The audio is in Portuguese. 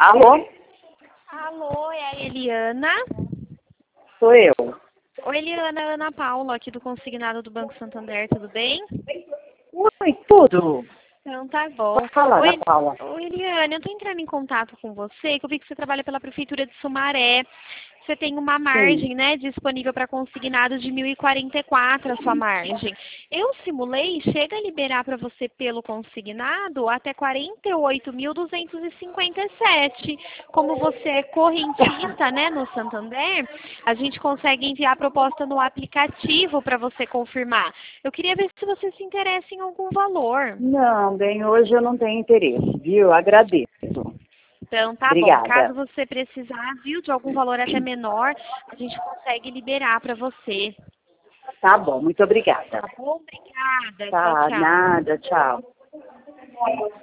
Alô? Alô, é a Eliana? Sou eu. Oi, Eliana, Ana Paula, aqui do Consignado do Banco Santander, tudo bem? Oi, tudo. Então tá bom. Pode falar, Ana Oi, Paula. oi, Eliana, eu tô entrando em contato com você, que eu vi que você trabalha pela Prefeitura de Sumaré. Você tem uma Sim. margem, né, disponível para consignados de 1.044 a sua margem. Eu simulei, chega a liberar para você pelo consignado até 48.257. Como você é correntista, né, no Santander, a gente consegue enviar a proposta no aplicativo para você confirmar. Eu queria ver se você se interessa em algum valor. Não, bem, hoje eu não tenho interesse, viu? Agradeço. Então, tá bom. Obrigada. Caso você precisar, viu, de algum valor até menor, a gente consegue liberar para você. Tá bom, muito obrigada. Tá bom? Obrigada. Tchau, Tá, tchau. nada, tchau.